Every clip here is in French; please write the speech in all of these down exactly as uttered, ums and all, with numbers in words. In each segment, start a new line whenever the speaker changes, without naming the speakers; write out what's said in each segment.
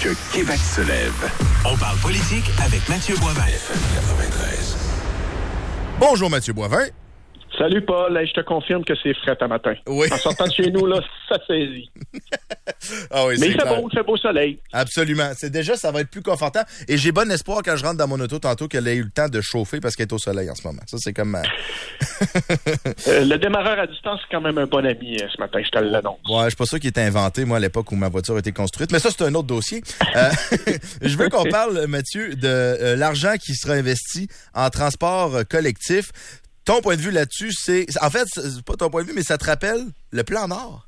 Que Québec se lève. On parle politique avec Mathieu Boivin. F M quatre-vingt-treize.
Bonjour Mathieu Boivin.
Salut Paul, hey, je te confirme que c'est frais à matin.
Oui.
En sortant de chez nous, là, ça saisit.
Ah oui,
Mais
c'est
il fait
clair.
beau, il fait beau soleil.
Absolument. C'est déjà, ça va être plus confortable. Et j'ai bon espoir quand je rentre dans mon auto tantôt qu'elle ait eu le temps de chauffer parce qu'elle est au soleil en ce moment. Ça, c'est comme...
euh, le démarreur à distance, c'est quand même un bon ami euh, ce matin, je te l'annonce.
Ouais, je suis pas sûr qu'il était inventé, moi, à l'époque où ma voiture a été construite. Mais ça, c'est un autre dossier. Euh, je veux qu'on parle, Mathieu, de euh, l'argent qui sera investi en transport euh, collectif. Ton point de vue là-dessus, c'est... En fait, c'est pas ton point de vue, mais ça te rappelle le plan Nord.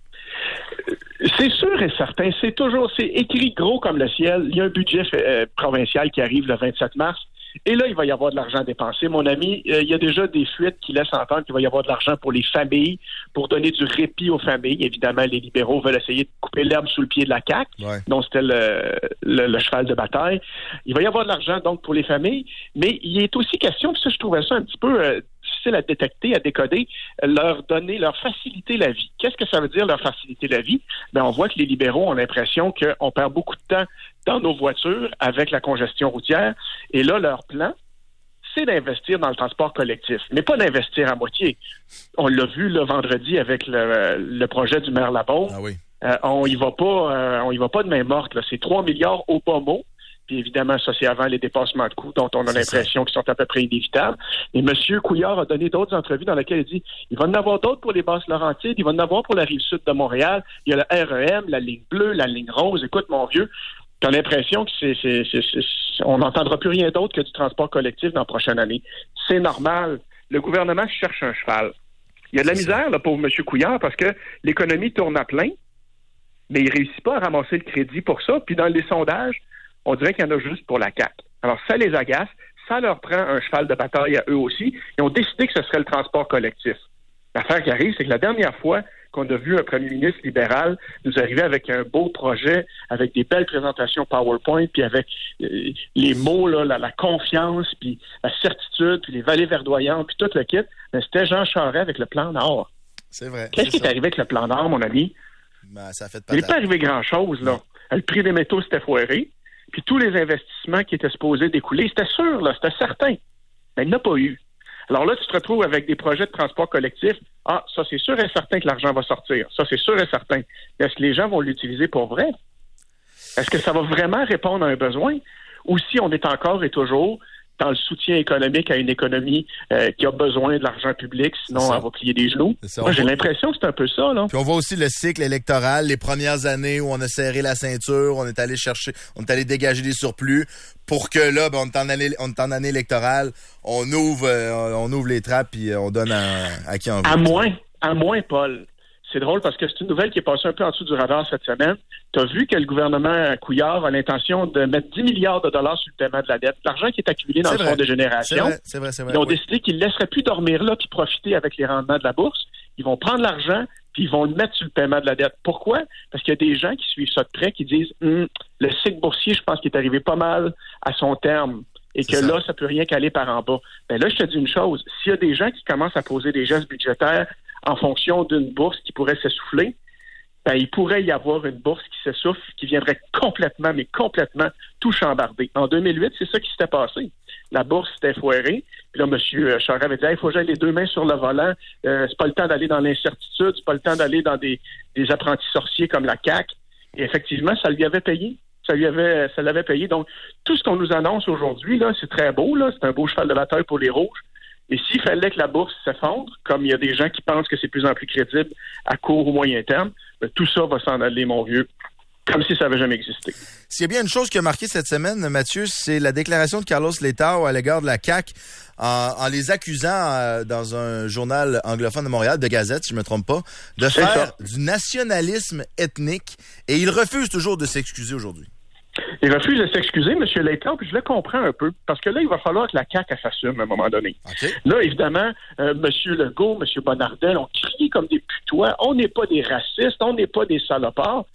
C'est sûr et certain. C'est toujours... C'est écrit gros comme le ciel. Il y a un budget euh, provincial qui arrive le vingt-sept mars. Et là, il va y avoir de l'argent dépensé. Mon ami, euh, il y a déjà des fuites qui laissent entendre qu'il va y avoir de l'argent pour les familles, pour donner du répit aux familles. Évidemment, les libéraux veulent essayer de couper l'herbe sous le pied de la C A Q,
Ouais.
dont c'était le, le, le cheval de bataille. Il va y avoir de l'argent, donc, pour les familles. Mais il est aussi question, puis ça, je trouvais ça un petit peu euh, difficile à détecter, à décoder, euh, leur donner, leur faciliter la vie. Qu'est-ce que ça veut dire, leur faciliter la vie? Ben, on voit que les libéraux ont l'impression qu'on perd beaucoup de temps dans nos voitures avec la congestion routière. Et là, leur plan, c'est d'investir dans le transport collectif, mais pas d'investir à moitié. On l'a vu le vendredi avec le, le projet du maire Labaume.
Ah oui.
Euh, on y va pas, euh, on y va pas de main morte, là. C'est trois milliards au bas mot. Puis évidemment, ça, c'est avant les dépassements de coûts dont on a
C'est
l'impression qu'ils sont à peu près inévitables. Et M. Couillard a donné d'autres entrevues dans lesquelles il dit il va en avoir d'autres pour les Basses-Laurentides, il va en avoir pour la Rive-Sud de Montréal. Il y a le R E M, la ligne bleue, la ligne rose. Écoute, mon vieux, t'as l'impression que c'est, c'est, c'est, c'est, on n'entendra plus rien d'autre que du transport collectif dans la prochaine année. C'est normal. Le gouvernement cherche un cheval. Il y a de la misère, là, pour M. Couillard, parce que l'économie tourne à plein, mais il réussit pas à ramasser le crédit pour ça. Puis dans les sondages, on dirait qu'il y en a juste pour la C A Q. Alors, ça les agace, ça leur prend un cheval de bataille à eux aussi. Ils ont décidé que ce serait le transport collectif. L'affaire qui arrive, c'est que la dernière fois qu'on a vu un premier ministre libéral nous arriver avec un beau projet, avec des belles présentations PowerPoint, puis avec euh, les mots, là, la, la confiance, puis la certitude, puis les vallées verdoyantes, puis tout le kit, mais c'était Jean Charest avec le plan Nord.
C'est vrai.
Qu'est-ce
c'est
qui est
ça.
arrivé avec le plan Nord, mon ami?
Ben, ça fait de
Il n'est
patate.
pas arrivé grand-chose, là.
Non.
Le prix des métaux s'était foiré, puis tous les investissements qui étaient supposés découler, c'était sûr, là, c'était certain. Mais il n'y en a pas eu. Alors là, tu te retrouves avec des projets de transport collectif. Ah, ça, c'est sûr et certain que l'argent va sortir. Ça, c'est sûr et certain. Mais est-ce que les gens vont l'utiliser pour vrai? Est-ce que ça va vraiment répondre à un besoin? Ou si on est encore et toujours dans le soutien économique à une économie euh, qui a besoin de l'argent public, sinon
C'est ça.
elle va plier des genoux?
C'est ça,
Moi,
on
j'ai
va-
l'impression que c'est un peu ça, là.
Puis on voit aussi le cycle électoral, les premières années où on a serré la ceinture, on est allé chercher, on est allé dégager des surplus pour que là, ben, on est en année, on est en année électorale, on ouvre, euh, on ouvre les trappes puis on donne à, à qui on veut.
À moins, à moins, Paul. C'est drôle parce que c'est une nouvelle qui est passée un peu en dessous du radar cette semaine. Tu as vu que le gouvernement Couillard a l'intention de mettre dix milliards de dollars sur le paiement de la dette. L'argent qui est accumulé dans
C'est
le
vrai.
fonds de
C'est
génération.
vrai, c'est vrai, c'est vrai.
Ils ont
oui.
décidé qu'ils ne laisseraient plus dormir là puis profiter avec les rendements de la bourse. Ils vont prendre l'argent puis ils vont le mettre sur le paiement de la dette. Pourquoi? Parce qu'il y a des gens qui suivent ça de près qui disent hum, le cycle boursier, je pense qu'il est arrivé pas mal à son terme et
C'est
que
ça.
là, ça peut rien qu'aller par en bas. Ben là, je te dis une chose. S'il y a des gens qui commencent à poser des gestes budgétaires en fonction d'une bourse qui pourrait s'essouffler, ben, il pourrait y avoir une bourse qui s'essouffle, qui viendrait complètement, mais complètement tout chambarder. En deux mille huit, c'est ça qui s'était passé. La bourse s'était foirée. Puis là, M. Charest avait dit, il faut que j'aille les deux mains sur le volant. Euh, c'est pas le temps d'aller dans l'incertitude. C'est pas le temps d'aller dans des, des apprentis sorciers comme la C A Q. Et effectivement, ça lui avait payé. Ça lui avait, ça l'avait payé. Donc, tout ce qu'on nous annonce aujourd'hui, là, c'est très beau, là. C'est un beau cheval de bataille pour les rouges. Et s'il fallait que la bourse s'effondre, comme il y a des gens qui pensent que c'est de plus en plus crédible à court ou moyen terme, ben, tout ça va s'en aller, mon vieux, comme si ça n'avait jamais existé.
S'il y a bien une chose qui a marqué cette semaine, Mathieu, c'est la déclaration de Carlos Letao à l'égard de la C A Q en, en les accusant euh, dans un journal anglophone de Montréal, de Gazette, si je me trompe pas, de
C'est
faire
ça.
du nationalisme ethnique. Et il refuse toujours de s'excuser aujourd'hui.
Il refuse de s'excuser, M. Letao, puis je le comprends un peu, parce que là, il va falloir que la C A Q elle s'assume à un moment donné.
OK.
Là, évidemment, euh, M. Legault, M. Bonnardel ont crié comme des putois. On n'est pas des racistes, on n'est pas des salopards.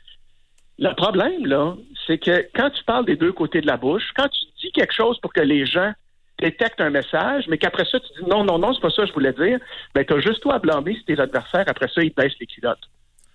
Le problème, là, c'est que quand tu parles des deux côtés de la bouche, quand tu dis quelque chose pour que les gens détectent un message, mais qu'après ça, tu dis non, non, non, c'est pas ça que je voulais dire, ben, t'as juste toi à blâmer si tes adversaires, après ça, ils te baissent les culottes.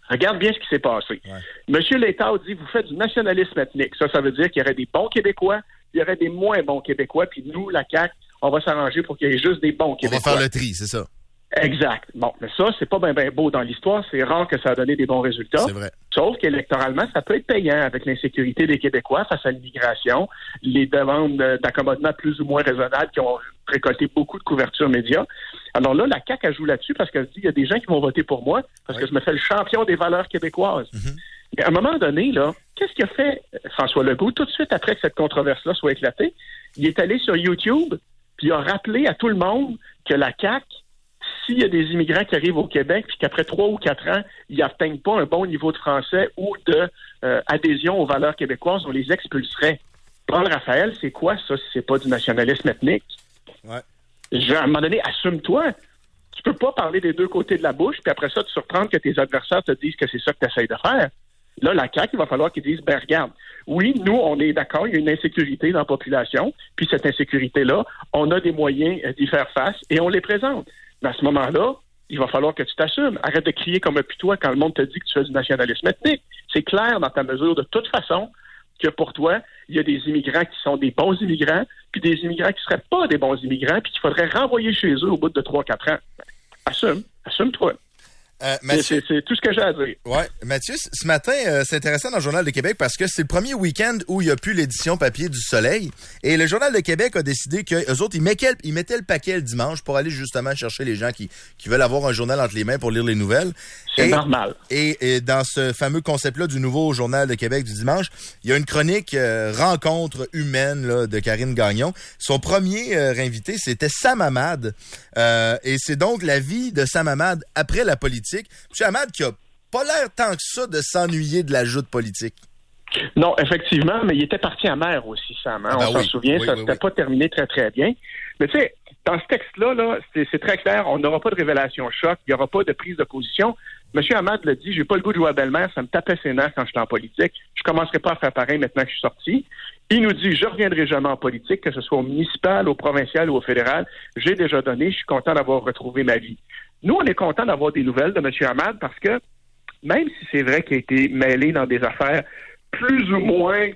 Regarde bien ce qui s'est passé.
Ouais.
Monsieur Létard dit, vous faites du nationalisme ethnique. Ça, ça veut dire qu'il y aurait des bons Québécois, il y aurait des moins bons Québécois, puis nous, la C A Q, on va s'arranger pour qu'il y ait juste des bons Québécois.
On va faire le tri, c'est ça.
Exact. Bon, mais ça, c'est pas bien ben beau dans l'histoire. C'est rare que ça a donné des bons résultats.
C'est vrai.
Sauf qu'électoralement, ça peut être payant avec l'insécurité des Québécois face à l'immigration, les demandes d'accommodement plus ou moins raisonnables qui ont récolté beaucoup de couverture média. Alors là, la C A Q, elle joue là-dessus parce qu'elle se dit, il y a des gens qui vont voter pour moi parce oui. que je me fais le champion des valeurs québécoises. Mm-hmm. Mais à un moment donné, là, qu'est-ce qu'il a fait François Legault tout de suite après que cette controverse-là soit éclatée? Il est allé sur YouTube puis il a rappelé à tout le monde que la C A Q, s'il y a des immigrants qui arrivent au Québec puis qu'après trois ou quatre ans, ils n'atteignent pas un bon niveau de français ou de euh, adhésion aux valeurs québécoises, on les expulserait. Paul Raphaël, c'est quoi ça si c'est pas du nationalisme ethnique?
Ouais.
Je, à un moment donné, assume-toi. Tu peux pas parler des deux côtés de la bouche puis après ça, te surprendre que tes adversaires te disent que c'est ça que tu essaies de faire. Là, la C A Q, il va falloir qu'ils disent, ben regarde, oui, nous, on est d'accord, il y a une insécurité dans la population, puis cette insécurité-là, on a des moyens d'y faire face et on les présente. Mais à ce moment-là, il va falloir que tu t'assumes. Arrête de crier comme un putois quand le monde te dit que tu fais du nationalisme ethnique. C'est clair dans ta mesure de toute façon que pour toi, il y a des immigrants qui sont des bons immigrants, puis des immigrants qui ne seraient pas des bons immigrants, puis qu'il faudrait renvoyer chez eux au bout de trois quatre ans. Assume. Assume-toi.
Euh, Mathieu...
c'est, c'est, c'est tout ce que j'ai à dire.
Ouais, Mathieu, ce matin, euh, c'est intéressant dans le Journal de Québec parce que c'est le premier week-end où il n'y a plus l'édition papier du Soleil. Et le Journal de Québec a décidé qu'eux autres, ils mettaient, ils mettaient le paquet le dimanche pour aller justement chercher les gens qui, qui veulent avoir un journal entre les mains pour lire les nouvelles.
C'est
et,
normal.
Et, et dans ce fameux concept-là du nouveau Journal de Québec du dimanche, il y a une chronique euh, rencontre humaine là, de Karine Gagnon. Son premier euh, invité, c'était Sam Hamad. Euh, et c'est donc la vie de Sam Hamad après la politique. M. Hamad qui a pas l'air tant que ça de s'ennuyer de la joute politique.
Non, effectivement, mais il était parti amer aussi, Sam. Hein? Ah ben On oui, s'en souvient, oui, ça ne s'était oui, pas oui. terminé très, très bien. Mais tu sais, dans ce texte-là, là, c'est, c'est très clair, on n'aura pas de révélation choc, il n'y aura pas de prise de position. M. Hamad l'a dit, j'ai pas le goût de jouer à belle-mère, ça me tapait ses nerfs quand j'étais en politique. Je commencerai pas à faire pareil maintenant que je suis sorti. Il nous dit, je reviendrai jamais en politique, que ce soit au municipal, au provincial ou au fédéral. J'ai déjà donné, je suis content d'avoir retrouvé ma vie. Nous, on est content d'avoir des nouvelles de M. Hamad parce que même si c'est vrai qu'il a été mêlé dans des affaires plus ou moins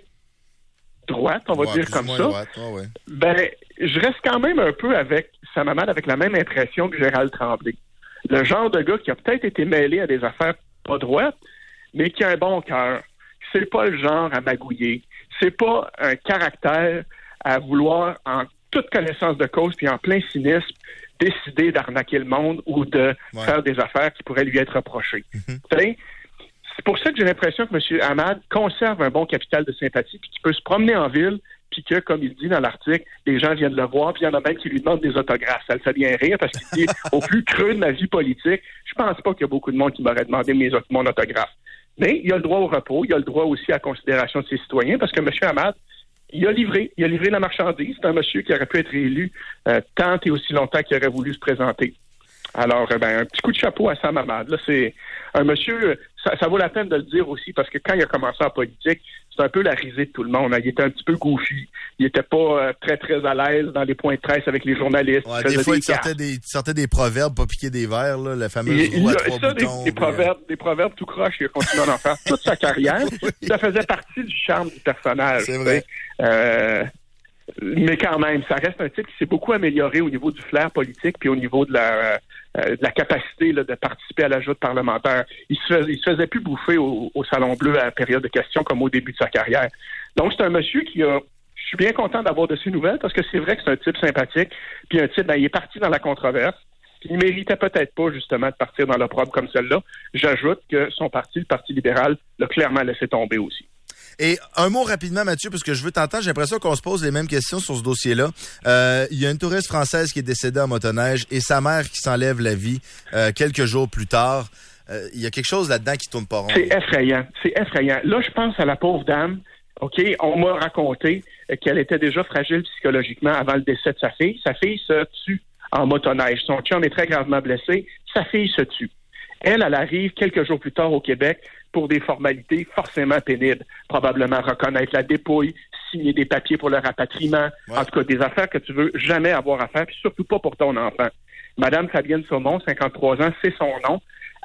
droites, on va ouais, dire comme ça, droite, oh ouais. ben, je reste quand même un peu avec Sam Hamad avec la même impression que Gérald Tremblay. Le genre de gars qui a peut-être été mêlé à des affaires pas droites, mais qui a un bon cœur. C'est pas le genre à magouiller. C'est pas un caractère à vouloir, en toute connaissance de cause puis en plein cynisme, décider d'arnaquer le monde ou de ouais. faire des affaires qui pourraient lui être reprochées. Mm-hmm. C'est pour ça que j'ai l'impression que M. Hamad conserve un bon capital de sympathie puis qu'il peut se promener en ville puis que, comme il dit dans l'article, les gens viennent le voir puis il y en a même qui lui demandent des autographes. Ça le fait bien rire parce qu'il dit, au plus creux de ma vie politique, je pense pas qu'il y a beaucoup de monde qui m'aurait demandé mes, mon autographe. Mais il a le droit au repos, il a le droit aussi à la considération de ses citoyens parce que M. Hamad, il a livré, il a livré la marchandise. C'est un monsieur qui aurait pu être élu euh, tant et aussi longtemps qu'il aurait voulu se présenter. Alors, ben, un petit coup de chapeau à Sam Hamad. Là, c'est un monsieur, ça, ça vaut la peine de le dire aussi, parce que quand il a commencé en politique, c'est un peu la risée de tout le monde. Hein. Il était un petit peu goofy. Il était pas euh, très, très à l'aise dans les points de presse avec les journalistes.
Ouais, des fois, des il, sortait des, il sortait des proverbes, pas piquer des verres, là, la fameuse
il,
roue à
il,
trois
ça,
boutons.
Des, des, proverbes, des proverbes tout croche, il a continué à en faire toute sa carrière. Oui. Ça faisait partie du charme du personnage.
C'est vrai.
Euh, mais quand même, ça reste un type qui s'est beaucoup amélioré au niveau du flair politique puis au niveau de la, euh, de la capacité là, de participer à la joute parlementaire. Il se, fais, il se faisait plus bouffer au, au Salon Bleu à la période de questions comme au début de sa carrière. Donc, c'est un monsieur qui a... Je suis bien content d'avoir de ses nouvelles parce que c'est vrai que c'est un type sympathique puis un type, ben, il est parti dans la controverse. Puis il méritait peut-être pas, justement, de partir dans l'opprobre comme celle-là. J'ajoute que son parti, le Parti libéral, l'a clairement laissé tomber aussi.
Et un mot rapidement, Mathieu, parce que je veux t'entendre. J'ai l'impression qu'on se pose les mêmes questions sur ce dossier-là. Euh, il y a une touriste française qui est décédée en motoneige et sa mère qui s'enlève la vie euh, quelques jours plus tard. Euh, il y a quelque chose là-dedans qui tourne pas rond.
C'est effrayant. C'est effrayant. Là, je pense à la pauvre dame. OK, on m'a raconté qu'elle était déjà fragile psychologiquement avant le décès de sa fille. Sa fille se tue en motoneige. Son chum est très gravement blessé. Sa fille se tue. Elle, elle arrive quelques jours plus tard au Québec pour des formalités forcément pénibles. Probablement reconnaître la dépouille, signer des papiers pour le rapatriement. Ouais. En tout cas, des affaires que tu veux jamais avoir à faire, puis surtout pas pour ton enfant. Madame Fabienne Saumon, cinquante-trois ans, c'est son nom.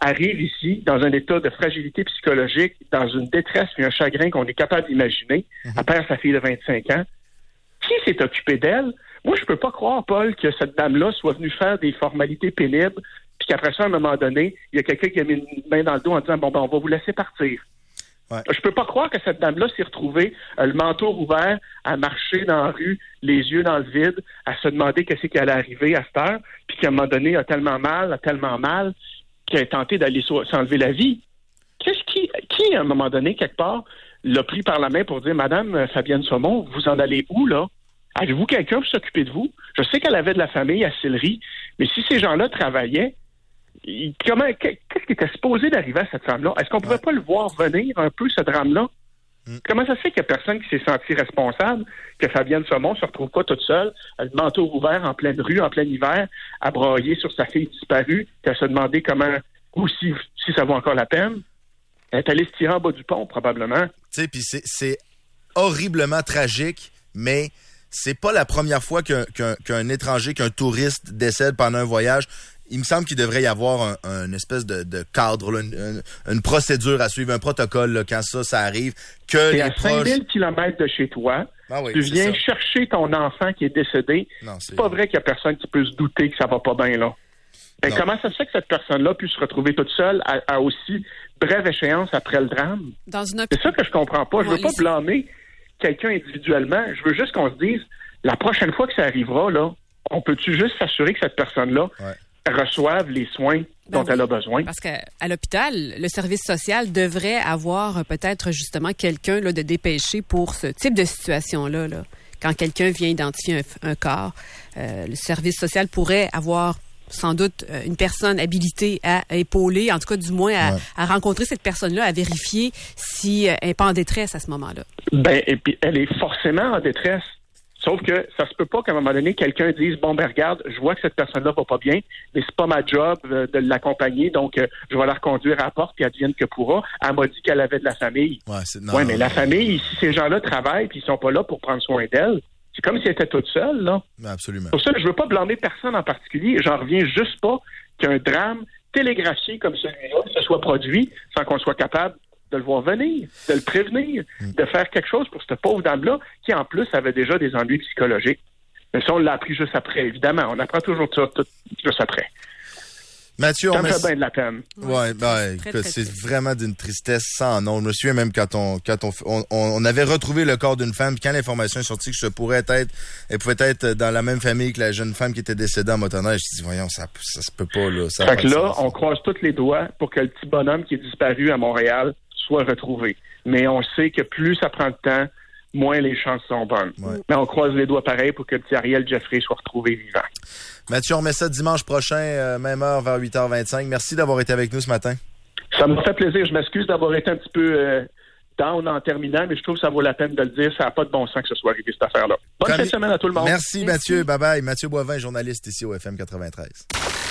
arrive ici dans un état de fragilité psychologique, dans une détresse et un chagrin qu'on est capable d'imaginer. Mm-hmm. Elle perd sa fille de vingt-cinq ans. Qui s'est occupé d'elle? Moi, je peux pas croire, Paul, que cette dame-là soit venue faire des formalités pénibles, puis qu'après ça, à un moment donné, il y a quelqu'un qui a mis une main dans le dos en disant « Bon, ben, on va vous laisser partir ». Ouais. Je peux pas croire que cette dame-là s'est retrouvée, euh, le manteau ouvert, à marcher dans la rue, les yeux dans le vide, à se demander qu'est-ce qui allait arriver à cette heure, puis qu'à un moment donné, a tellement mal, a tellement mal, qu'elle a tenté d'aller so- s'enlever la vie. Qu'est-ce qui, qui, à un moment donné, quelque part, l'a pris par la main pour dire « Madame Fabienne Saumon, vous en allez où, là? Avez-vous quelqu'un pour s'occuper de vous? » Je sais qu'elle avait de la famille à Sillery, mais si ces gens-là travaillaient, il, comment, qu'est-ce qui était supposé d'arriver à cette femme-là? Est-ce qu'on ne pouvait ouais. pas le voir venir un peu, ce drame-là? Mm. Comment ça se fait qu'il n'y a personne qui s'est senti responsable, que Fabienne Saumon se retrouve pas toute seule, le manteau ouvert en pleine rue, en plein hiver, à brailler sur sa fille disparue, qu'à se demander comment, ou si, si ça vaut encore la peine? Elle est allée se tirer en bas du pont, probablement.
Tu sais, puis c'est, c'est horriblement tragique, mais c'est pas la première fois qu'un, qu'un, qu'un étranger, qu'un touriste décède pendant un voyage. Il me semble qu'il devrait y avoir un, un espèce de, de cadre, là, une, une procédure à suivre, un protocole là, quand ça, ça arrive. Que
c'est
les
à
proches...
cinq mille kilomètres de chez toi.
Ah oui,
tu viens
ça.
chercher ton enfant qui est décédé.
Non, c'est...
c'est pas vrai qu'il y a personne qui peut se douter que ça va pas bien, là. Ben, comment ça se fait que cette personne-là puisse se retrouver toute seule à, à aussi brève échéance après le drame?
Dans une...
C'est ça que je comprends pas. Je veux pas blâmer quelqu'un individuellement. Je veux juste qu'on se dise, la prochaine fois que ça arrivera, là, on peut-tu juste s'assurer que cette personne-là ouais. reçoive les soins
ben
dont
oui,
elle a besoin?
Parce qu'à l'hôpital, le service social devrait avoir peut-être justement quelqu'un là, de dépêché pour ce type de situation-là. Là. Quand quelqu'un vient identifier un, un corps, euh, le service social pourrait avoir sans doute euh, une personne habilitée à, à épauler, en tout cas du moins à, ouais. à rencontrer cette personne-là, à vérifier si euh, elle n'est pas en détresse à ce moment-là.
Ben, et puis elle est forcément en détresse. Sauf que ça se peut pas qu'à un moment donné, quelqu'un dise « Bon, ben regarde, je vois que cette personne-là va pas bien, mais c'est pas ma job euh, de l'accompagner, donc euh, je vais la reconduire à la porte, puis advienne que pourra. Elle m'a dit qu'elle avait de la famille. » Ouais, c'est... Non, ouais, mais non, la non. famille, si ces gens-là travaillent puis ils sont pas là pour prendre soin d'elle, c'est comme si elle était toute seule, là.
Absolument.
Pour ça, je veux pas blâmer personne en particulier. J'en reviens juste pas qu'un drame télégraphié comme celui-là se soit produit sans qu'on soit capable de le voir venir, de le prévenir, mm. de faire quelque chose pour cette pauvre dame-là qui, en plus, avait déjà des ennuis psychologiques. Mais ça, on l'a appris juste après, évidemment. On apprend toujours ça tout, juste après.
Mathieu,
ça
on
me
met...
fait bien de la peine.
Ouais, ben, écoute, c'est vraiment d'une tristesse sans nom. Je me souviens même quand on quand on, on, on avait retrouvé le corps d'une femme, quand l'information est sortie que ça pourrait être, elle pouvait être dans la même famille que la jeune femme qui était décédée en motoneige, je me dis, voyons, ça, ça se peut pas, là. Ça
fait que là, on croise tous les doigts pour que le petit bonhomme qui est disparu à Montréal soit retrouvé. Mais on sait que plus ça prend de temps, moins les chances sont bonnes. Ouais. Mais on croise les doigts pareil pour que le petit Ariel Jeffrey soit retrouvé vivant.
Mathieu, on met ça dimanche prochain, euh, même heure, vers huit heures vingt-cinq. Merci d'avoir été avec nous ce matin.
Ça m'a fait plaisir. Je m'excuse d'avoir été un petit peu euh, down en terminant, mais je trouve que ça vaut la peine de le dire. Ça n'a pas de bon sens que ce soit arrivé, cette affaire-là. Bonne fin de semaine à tout le monde.
Merci, Merci. Mathieu. Bye-bye. Mathieu Boivin, journaliste ici au F M quatre-vingt-treize.